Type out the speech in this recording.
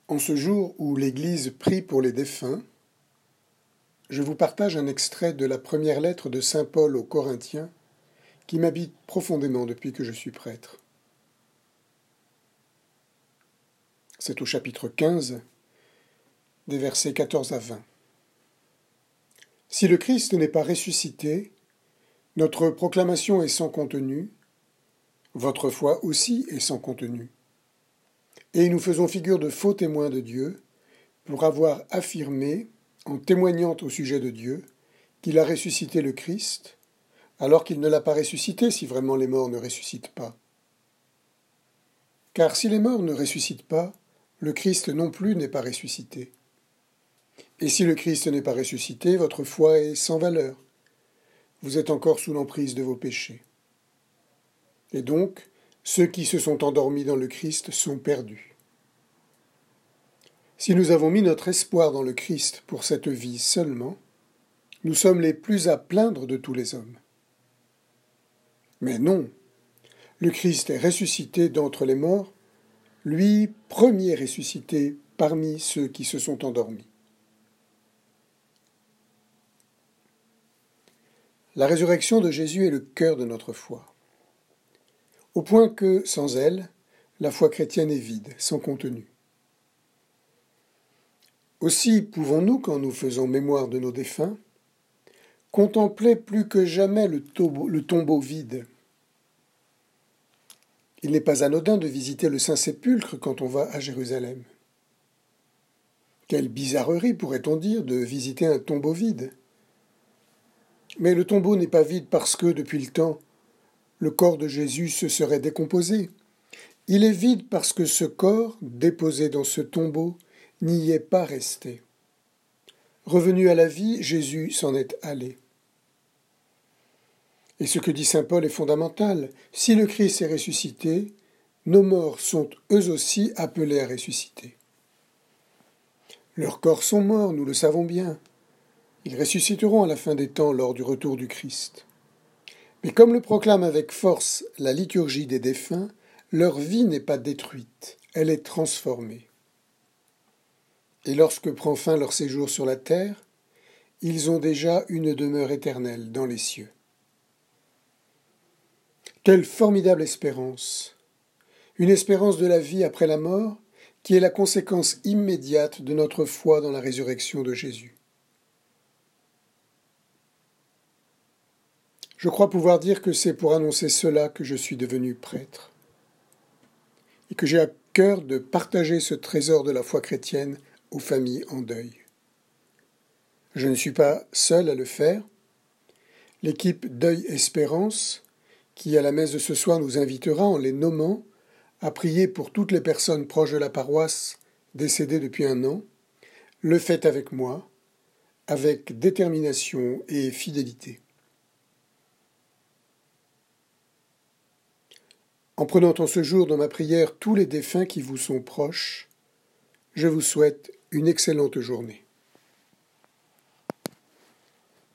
En ce jour où l'Église prie pour les défunts, je vous partage un extrait de la première lettre de saint Paul aux Corinthiens qui m'habite profondément depuis que je suis prêtre. C'est au chapitre 15, des versets 14 à 20. Si le Christ n'est pas ressuscité, notre proclamation est sans contenu, votre foi aussi est sans contenu. Et nous faisons figure de faux témoins de Dieu pour avoir affirmé, en témoignant au sujet de Dieu, qu'il a ressuscité le Christ, alors qu'il ne l'a pas ressuscité si vraiment les morts ne ressuscitent pas. Car si les morts ne ressuscitent pas, le Christ non plus n'est pas ressuscité. Et si le Christ n'est pas ressuscité, votre foi est sans valeur. Vous êtes encore sous l'emprise de vos péchés. Et donc, ceux qui se sont endormis dans le Christ sont perdus. Si nous avons mis notre espoir dans le Christ pour cette vie seulement, nous sommes les plus à plaindre de tous les hommes. Mais non, le Christ est ressuscité d'entre les morts, lui premier ressuscité parmi ceux qui se sont endormis. La résurrection de Jésus est le cœur de notre foi, au point que, sans elle, la foi chrétienne est vide, sans contenu. Aussi pouvons-nous, quand nous faisons mémoire de nos défunts, contempler plus que jamais le tombeau vide. Il n'est pas anodin de visiter le Saint-Sépulcre quand on va à Jérusalem. Quelle bizarrerie, pourrait-on dire, de visiter un tombeau vide. Mais le tombeau n'est pas vide parce que, depuis le temps, le corps de Jésus se serait décomposé. Il est vide parce que ce corps, déposé dans ce tombeau, n'y est pas resté. Revenu à la vie, Jésus s'en est allé. Et ce que dit saint Paul est fondamental. Si le Christ est ressuscité, nos morts sont eux aussi appelés à ressusciter. Leurs corps sont morts, nous le savons bien. Ils ressusciteront à la fin des temps lors du retour du Christ. Mais comme le proclame avec force la liturgie des défunts, leur vie n'est pas détruite, elle est transformée. Et lorsque prend fin leur séjour sur la terre, ils ont déjà une demeure éternelle dans les cieux. Quelle formidable espérance! Une espérance de la vie après la mort qui est la conséquence immédiate de notre foi dans la résurrection de Jésus. Je crois pouvoir dire que c'est pour annoncer cela que je suis devenu prêtre, et que j'ai à cœur de partager ce trésor de la foi chrétienne aux familles en deuil. Je ne suis pas seul à le faire. L'équipe Deuil Espérance, qui à la messe de ce soir nous invitera en les nommant, à prier pour toutes les personnes proches de la paroisse décédées depuis 1 an, le fait avec moi, avec détermination et fidélité. En prenant en ce jour dans ma prière tous les défunts qui vous sont proches, je vous souhaite une excellente journée.